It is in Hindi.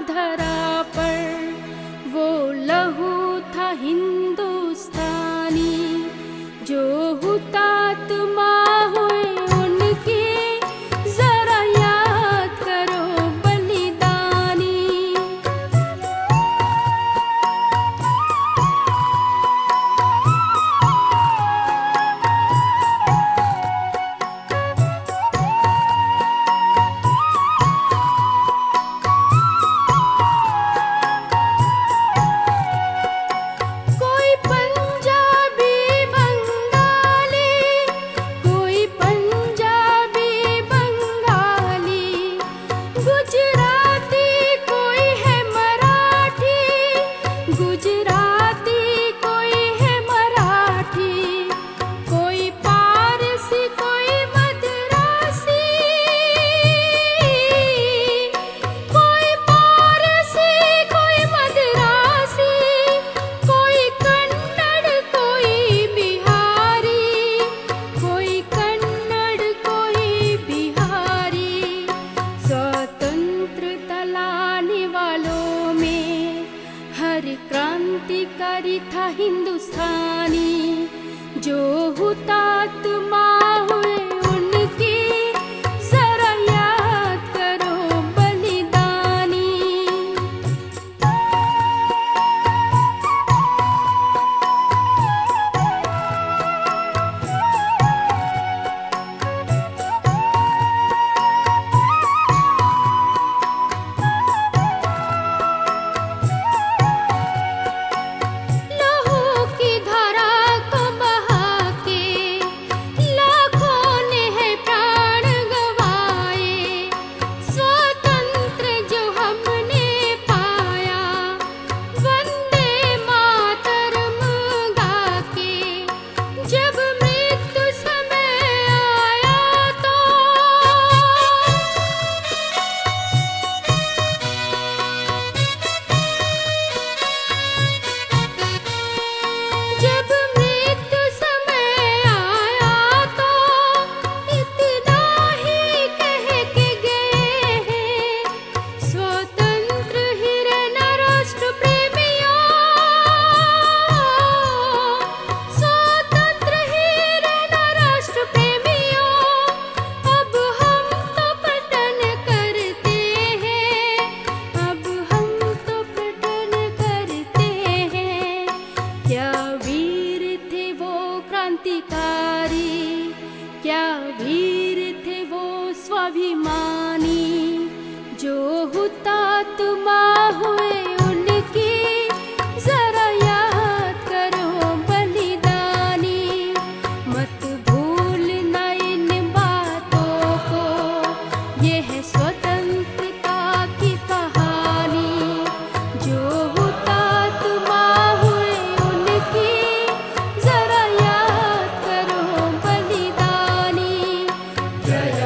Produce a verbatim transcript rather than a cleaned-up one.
धरा पर, वो लहू था हिंदुस्तानी। जो हुतात्मा हुए उनकी जरा याद करो बलिदानी। कोई पंजाबी बंगाली, कोई पंजाबी बंगाली, गुजराती कोई है मराठी, गुजराती कोई है मराठी, कोई पारसी कोई मद्रासी, कोई पारसी कोई मद्रासी, कोई कन्नड़ कोई बिहारी, कोई कन्नड़ कोई बिहारी। स्वतंत्रता लाने वालों में हर क्रांतिकारी था हिंदुस्तानी। जो हुतात्मा हुए उनकी जरा याद करो बलिदानी। लहू की धारा को बहा के लाखों ने है प्राण गवाए। स्वतंत्र जो हमने पाया, वंदे मातरम गा के, जब मृत्यु समय आया तो जब मृत्यु समय आया तो इतना ही कह के गए हैं, स्वतंत्र हिरण राष्ट्र प्रेमियों, स्वतंत्र हिरण राष्ट्र प्रेमियों। अब हम तो पतन करते हैं, अब हम तो पतन करते हैं। क्या वीर थे वो क्रांतिकारी, क्या वीर थे वो स्वाभिमानी। जो हुतात्मा हुए उनकी जरा याद करो बलिदानी। मत भूलना इन बातों को, ये है स्वतंत्रता की कहानी। जो हुतात्मा हुए उनकी जरा याद करो बलिदानी। जय